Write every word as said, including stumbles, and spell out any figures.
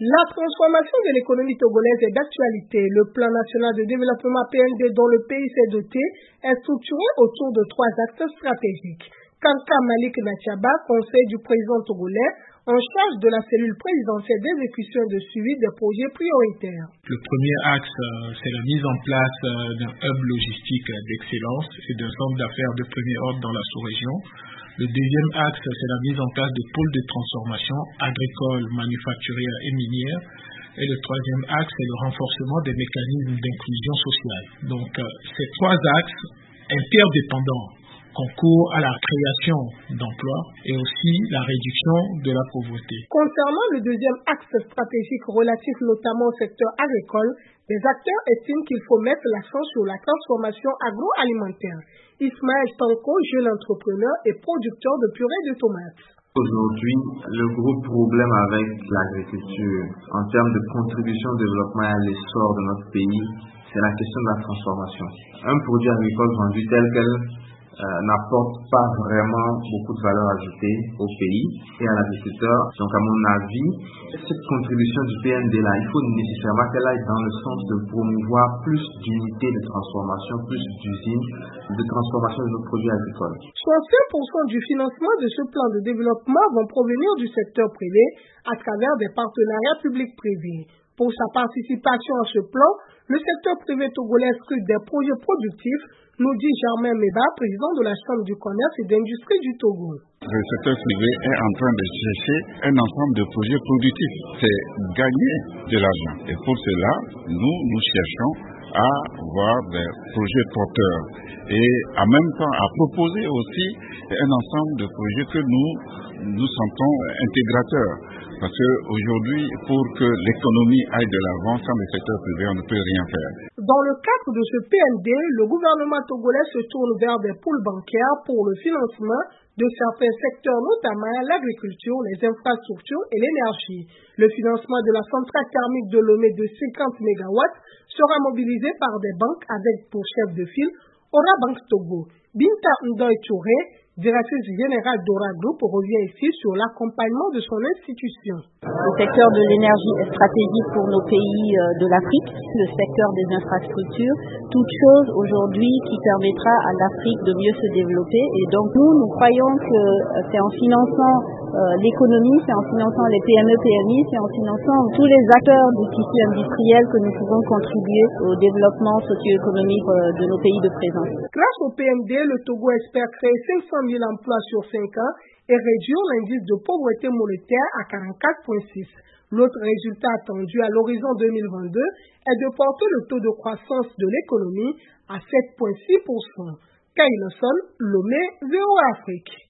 La transformation de l'économie togolaise est d'actualité. Le plan national de développement P N D dont le pays s'est doté est structuré autour de trois axes stratégiques. Kanka Malik Natiaba, conseiller du président togolais, en charge de la cellule présidentielle d'exécution et de suivi des projets prioritaires. Le premier axe, c'est la mise en place d'un hub logistique d'excellence et d'un centre d'affaires de premier ordre dans la sous-région. Le deuxième axe, c'est la mise en place de pôles de transformation agricole, manufacturière et minière. Et le troisième axe, c'est le renforcement des mécanismes d'inclusion sociale. Donc, ces trois axes interdépendants concourent à la création d'emplois et aussi la réduction de la pauvreté. Concernant le deuxième axe stratégique relatif notamment au secteur agricole, les acteurs estiment qu'il faut mettre l'accent sur la transformation agroalimentaire. Ismaël Tanko, jeune entrepreneur et producteur de purée de tomates. Aujourd'hui, le gros problème avec l'agriculture en termes de contribution au développement et à l'essor de notre pays, c'est la question de la transformation. Un produit agricole vendu tel quel Euh, n'apporte pas vraiment beaucoup de valeur ajoutée au pays et à l'agriculteur. Donc à mon avis, cette contribution du P N D là, il faut nécessairement qu'elle aille dans le sens de promouvoir plus d'unités de transformation, plus d'usines de transformation de nos produits agricoles. soixante pour cent du financement de ce plan de développement vont provenir du secteur privé à travers des partenariats publics-privés. Pour sa participation à ce plan, le secteur privé togolais scrute des projets productifs, nous dit Germain Meba, président de la Chambre du commerce et d'industrie du Togo. Le secteur privé est en train de chercher un ensemble de projets productifs. C'est gagner de l'argent. Et pour cela, nous, nous cherchons à avoir des projets porteurs et en même temps à proposer aussi un ensemble de projets que nous, nous sentons intégrateurs. Parce qu'aujourd'hui, pour que l'économie aille de l'avant sans le secteur privé, on ne peut rien faire. Dans le cadre de ce P N D, le gouvernement togolais se tourne vers des pôles bancaires pour le financement de certains secteurs, notamment l'agriculture, les infrastructures et l'énergie. Le financement de la centrale thermique de Lomé de cinquante mégawatts sera mobilisé par des banques avec pour chef de file Ora Bank Togo. Binta Ndoye Touré, directrice générale d'Ora Group, revient ici sur l'accompagnement de son institution. Le secteur de l'énergie est stratégique pour nos pays de l'Afrique, le secteur des infrastructures, toute chose aujourd'hui qui permettra à l'Afrique de mieux se développer. Et donc nous, nous croyons que c'est en finançant euh, l'économie, c'est en finançant les P M E P M I, c'est en finançant tous les acteurs du tissu industriel que nous pouvons contribuer au développement socio-économique euh, de nos pays de présence. Grâce au P N D, le Togo espère créer cinq cent mille emplois sur cinq ans et réduire l'indice de pauvreté monétaire à quarante-quatre virgule six. L'autre résultat attendu à l'horizon deux mille vingt-deux est de porter le taux de croissance de l'économie à sept virgule six pour cent. Kyle Son, Lomé, V O A Afrique.